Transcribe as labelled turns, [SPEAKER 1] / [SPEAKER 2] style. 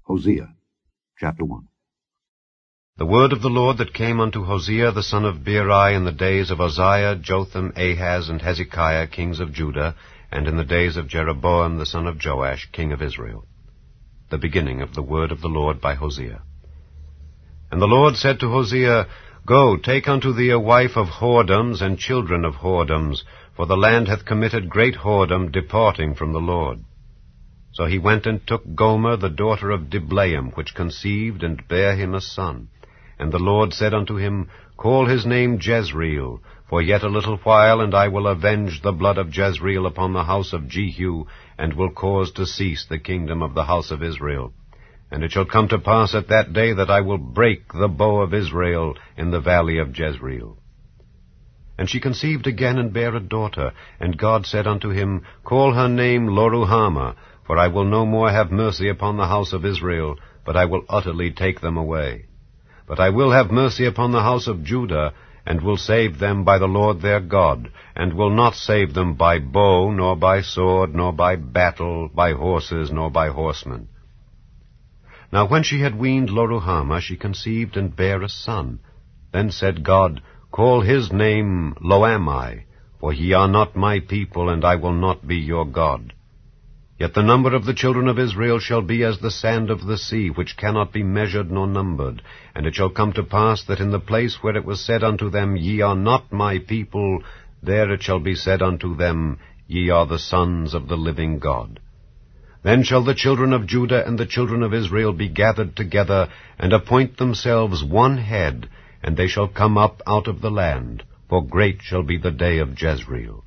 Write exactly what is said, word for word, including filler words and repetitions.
[SPEAKER 1] Hosea chapter one.
[SPEAKER 2] The word of the Lord that came unto Hosea the son of Beeri in the days of Uzziah, Jotham, Ahaz, and Hezekiah, kings of Judah, and in the days of Jeroboam the son of Joash, king of Israel. The beginning of the word of the Lord by Hosea. And the Lord said to Hosea, Go, take unto thee a wife of whoredoms and children of whoredoms, for the land hath committed great whoredom, departing from the Lord. So he went and took Gomer the daughter of Diblaim, which conceived and bare him a son. And the Lord said unto him, Call his name Jezreel, for yet a little while, and I will avenge the blood of Jezreel upon the house of Jehu, and will cause to cease the kingdom of the house of Israel. And it shall come to pass at that day that I will break the bow of Israel in the valley of Jezreel. And she conceived again and bare a daughter, and God said unto him, Call her name Loruhamah, for I will no more have mercy upon the house of Israel, but I will utterly take them away. But I will have mercy upon the house of Judah, and will save them by the Lord their God, and will not save them by bow, nor by sword, nor by battle, by horses, nor by horsemen. Now when she had weaned Loruhamah, she conceived and bare a son. Then said God, Call his name Loammi, for ye are not my people, and I will not be your God. Yet the number of the children of Israel shall be as the sand of the sea, which cannot be measured nor numbered. And it shall come to pass that in the place where it was said unto them, Ye are not my people, there it shall be said unto them, Ye are the sons of the living God. Then shall the children of Judah and the children of Israel be gathered together, and appoint themselves one head, and they shall come up out of the land, for great shall be the day of Jezreel.